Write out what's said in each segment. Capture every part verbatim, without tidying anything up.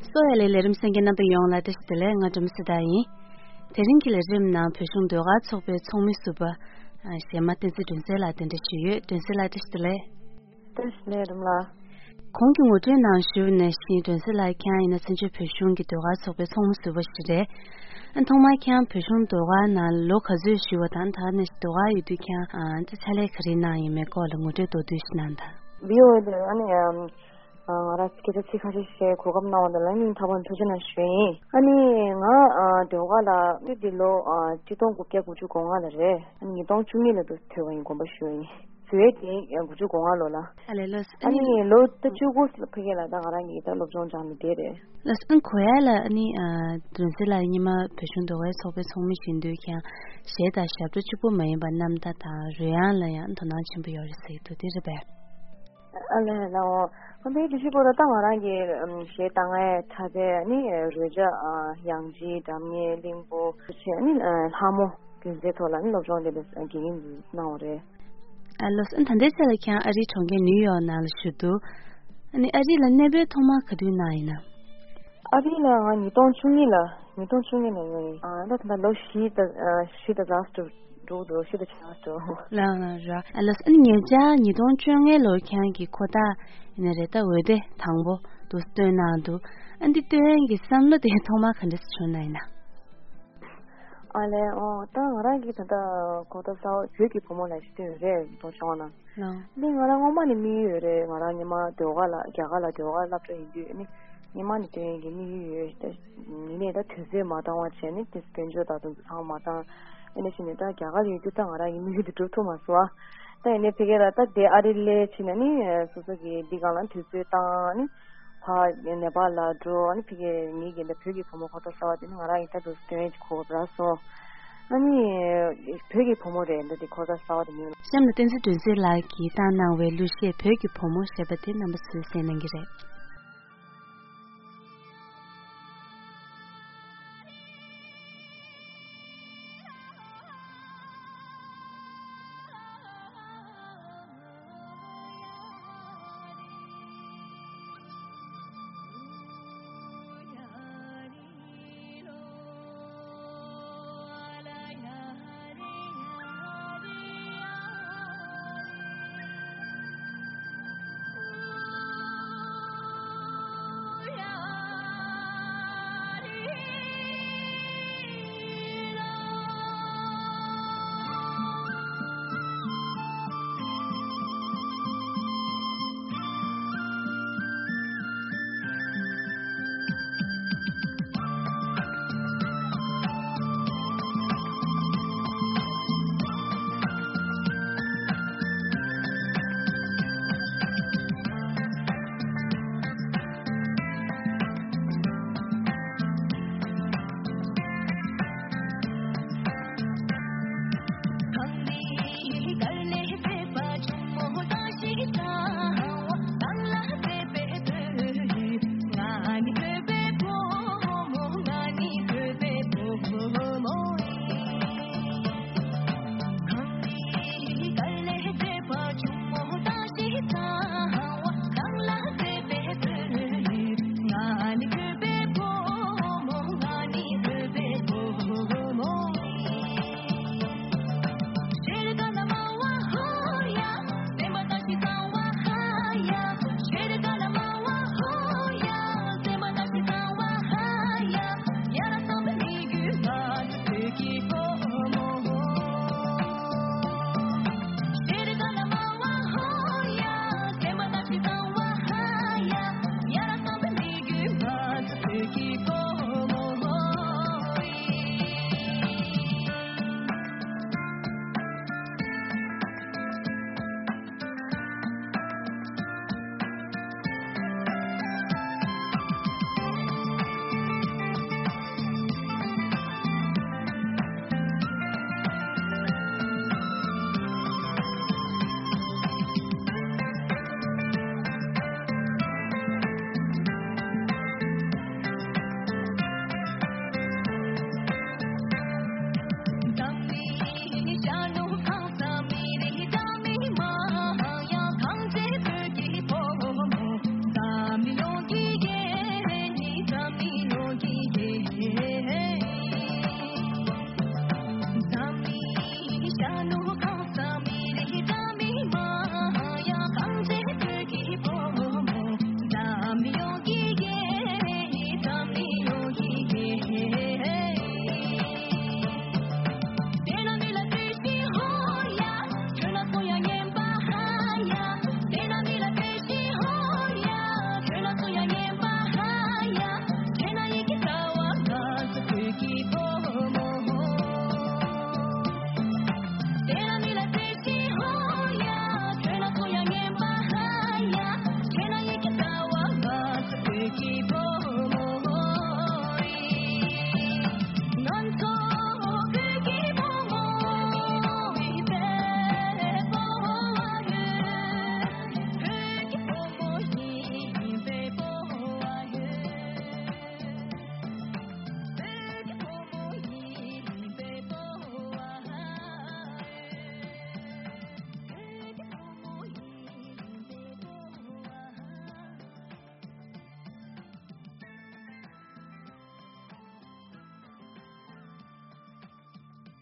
소야레레름 생겨나도 영라 뜻들에 nga좀 쓰다이 대rin기를 림나 표정도가 속배 총미수바 시마텐스 준셀라텐데 시유 준셀라 뜻들에 뜻네름라 공경을 전난 시유네 시 준셀라 캬이나 선주 표정기도가 속배 총미수바 시대 안통마이 캬 표정도가 나 로카즈 시와 단타네 시도가 유디캬 아 차례 그리나 이메 콜무데 도드시난다 비오데 아니 라스케도 치카시시에 고급 나오는라니 답은 도전한 슈이 아니 nga 도가라 디딜로 지동 국제 구주 공항을 아니 이동 중미에도 태워인 거 보슈이 스웨디 구주 공항로라 아니 로트 주고 그게라다 가랑이 더 로종 잠이 되래 라스은 코야라 아니 드른슬라 니마 패션도에 소베 송미신도 그냥 셰다 샤도 주고 많이 만남다 다 리안라야 더나 침부 요리세 도디르베 알레 나오 근데 지시보다 당하라게 셰 땅에 차제니 루자 양지 담예 림보 시아니 하모 그제 돌아니 로종데 기긴 나오래 알로스 인탄데셀 그냥 아리 총게 뉴욕 날 수도 아니 아리 란네베 토마 카두나이나 아리라 아니 돈 중이라 돈 중이네 아 나도 로시 더 시더 자스트 도도 시더 차스트 라나라 알로스 인예자 니돈 중에 로캬기 코다 이네레다 외데 당보 도스테나도 안디테기 산로데 토마 칸데스 촌나이나 알레 어 땅라기 다다 고도서 저기 보면은 시대래 도시원아 네 나랑 엄마니 미유래 나랑이마 도가라 갸가라 도가라 프레인디 니만이 되게 미유래 니네다 드세 마다와 체니 디스펜저다도 상마다 에네시네다 갸가리 두땅아라 이미도 도토마스와 타이네 피게라타 데 아릴레 치나니 소소기 디가란 드세타니 파 네발라 도 아니 피게 니게 벽이 보모 것도 싸워지는 거라 이따도 스테이지 코브라서 아니 벽이 보모래 근데 거다 싸워지는 샘나 댄스 댄스 라이키 다나 왜 루시에 벽이 보모 셰베티 넘버 쓰세는 기래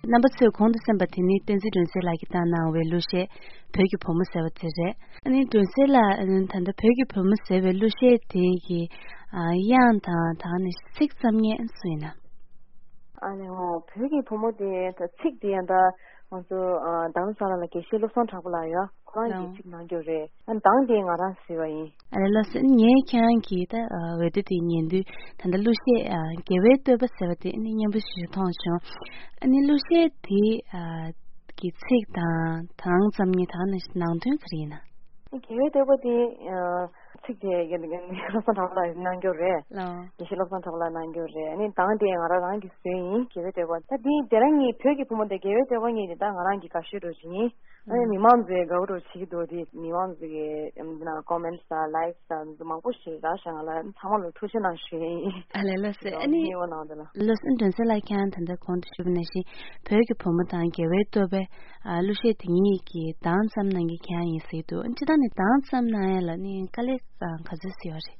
Number two, Kond Sambatini, Tensi Dunsela Kitana, we Luce, Peggy Pomusavate, and in Dunsela and the Peggy Pomusave, Luce, Tigi, Yanta, Tanish, six some years and swina. I know, Peggy Pomodi, the tick the and the also dance on like a shillo son travelaya, crying Nagure, and down around Siway. And a lesson ye can get with it in Yendu, and the Luce gave it to seventy in Yambush Tonson, and in Luce tea get sick down, tongue some Yetanish Mountain Karina. Gave it over the tick the son traveler Nangure, the shillo son traveler Nangure, and in down the around saying, give it over. That the Derangi Peggy Pomo de gave it over the Dangarangi Kashiruji. I mean, Mamze go to see the Niwanzi comments, likes, and the Mangushi, Rashan, and Tamal Tushan and she. Any listen to the like and the contribution, Peggy Pomota and Geretobe, Lucia Tiniki, dance some Nangi can you see to, and Chidani dance some Naila in Kalik and Kazisiori.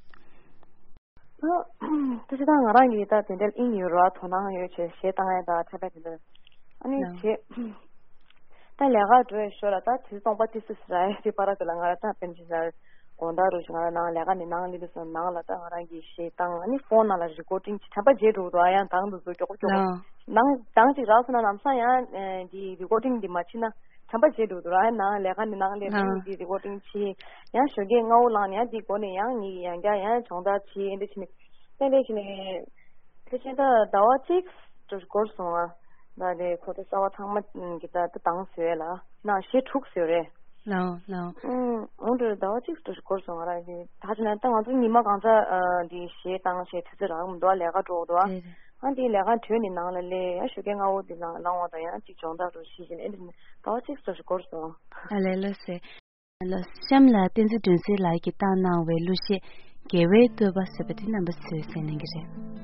Well, this is a rangi that in Europe, Tonang, Shetang, that Tabet. I mean, Talaga to a show that is not what is right. The Parakalanga happens is a Gondarusha, Lagan, and Nanglis and Nalata, Rangi, Shetang, and phone are recording Tabajeru, Ryan, Tango, Nang Tangi Rasan and Amsayan, and the recording the Machina, Tabajeru, Ryan, Lagan, and Nangli, the recording Chi, Yashugi, Nolan, the Goni, Yangi, and Gayan, Chonda Chi, and the Chinese. The Dawachix to Gorson. That the Kotas our tongue get the tongue swella. Now she took Sure. No, no. Um, under the Dodges to course on arriving. Tajana, Nimaganta, the she tongue she to the round, Lega Dodua, and the Lega turning now, I should get out the long the anti John that season ending. Dodges to course on. Let's say, Shamla incidents like it now where Lucy gave it to us seventeen number two sending it.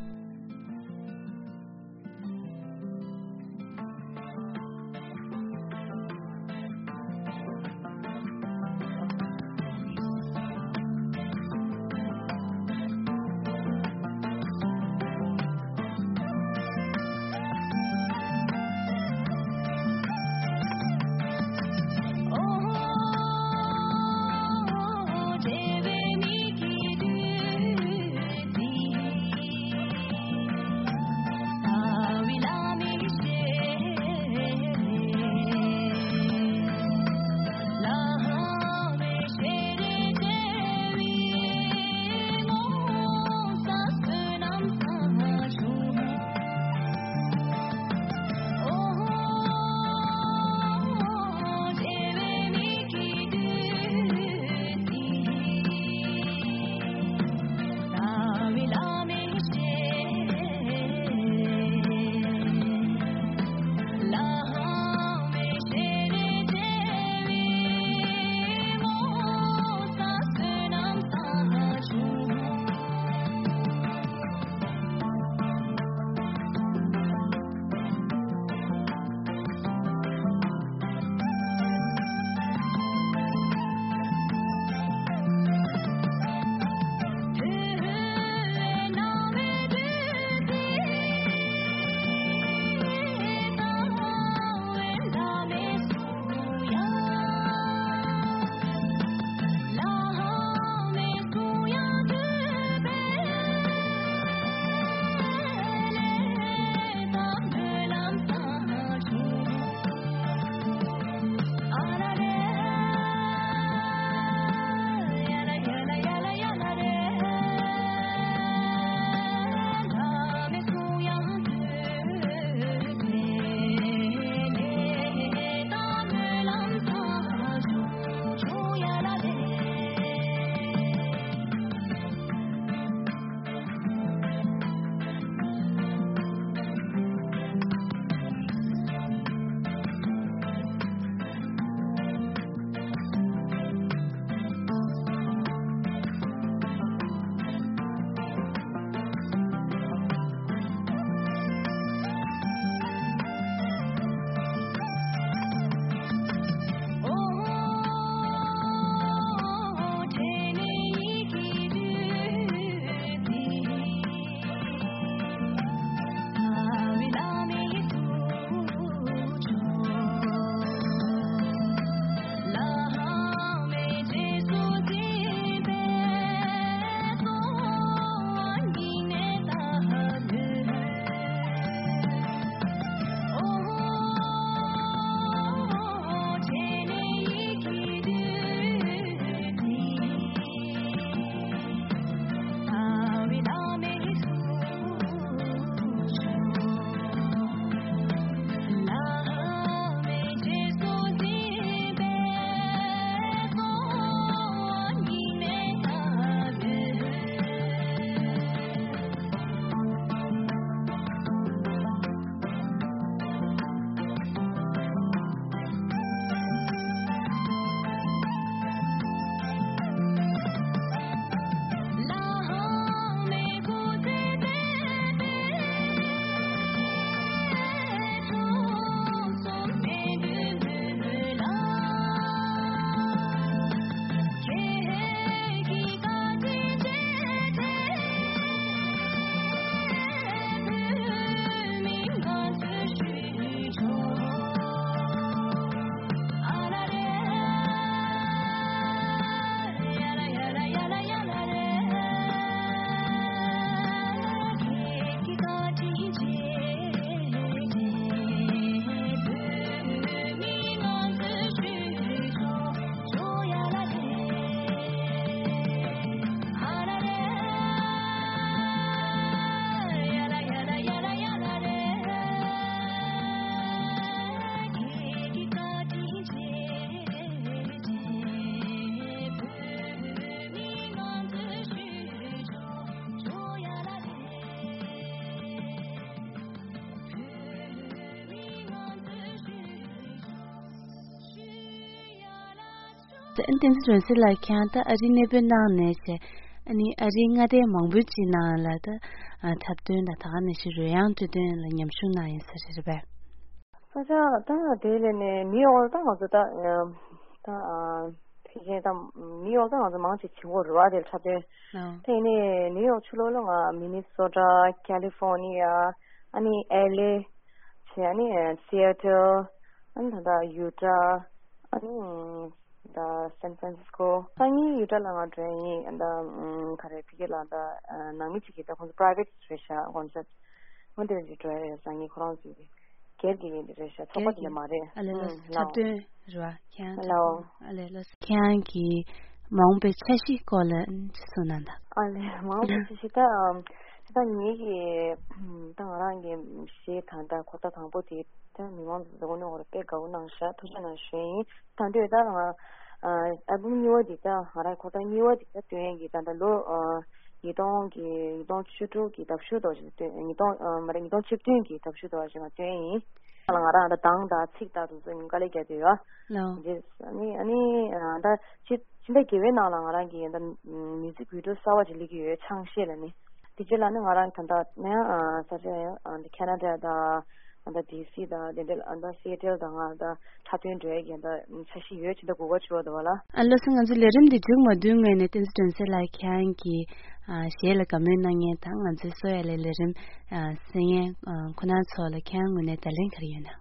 intense drense la kyanta arine bena ne se ani aringa de mangbuchi na la da tapdön da ta ne shi ryan to den la nyamshu na yin sa se ba saja ta de le ne mi o ta ma ta ta 이제 다 미어가 아주 많이 치고 라디오 차대 테네 뉴욕 출로롱아 미니소타 캘리포니아 아니 엘에이 아니 시애틀 안다 유타 아니 다 샌프란시스코 상이 유타랑아 드레이 안다 카레 피게라다 나미치기다 콘 프라이빗 스페셜 콘셉트 뭔데 드레이 상이 크라운스 Kergini diresha chapati mare alelo chapde rwa kyan hello alelo kyan ki maungbe chashi kola sunanda ale maungbe chashi ta ta ni gi ta rang gi she thanda khota thangbo ti ta niwang zone or pe ga unang sha thujana shin ta de da nga abu niwa di ta hara khota niwa di ta tyen gi ta lo 이동 기 이동 추도 기 답슈도 때 이동 말에 이동 집중 기 답슈도 하지만 때이 하나가 당다 치다도 좀 갈게 돼요. 이제 아니 아니 다 진짜 기회 나랑랑 기 뮤직 비디오 사와지기 위해 창시했네. 디젤라는 가랑 간다 내가 사실 캐나다다 안다 디씨다 데델 안다 시애틀 당하다 차트인 드래기다 사실 유치도 그거 주어도 봐라. 알로승 아주 레름디 중마 둥에네 인스턴스 라이크 향기 아 시엘라 가면나게 당한 지소엘레 레름 아 생에 코나솔 캬응네 달린 크리에나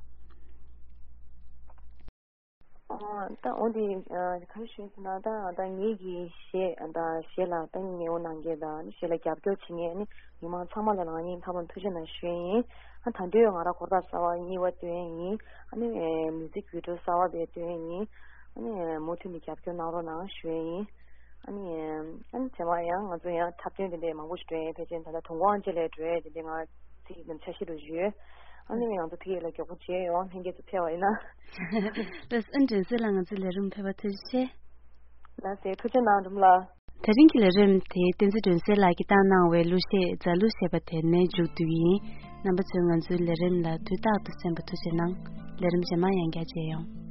ता ओदी खशिस नादा दा निगी शे दा शेला तंगे ओनांगे दा शेला क्याप्क्यो छिने नि निमा छमाला नानी थाबन थुजना श्वेई 한 단대용 알아 거다 싸와 이와 되니 아니 뮤직 비디오 싸와 되니 아니 모티미 캡처 나로나 쉐이 아니 안 제마야 아주야 탑된데 마고스트에 대전다 동광질에 돼 내가 지금 차시로 주 아니 양도 뒤에 이렇게 고치에 왕 행게도 태워이나 das 인진슬랑은 질레름 페바트시 나세 투전나 좀라 Terinkilerim te tenzi dunse la kitana we lushe zalushe batene judui number two nganzu lerim la two thousand percent lerim jama yanga jeyong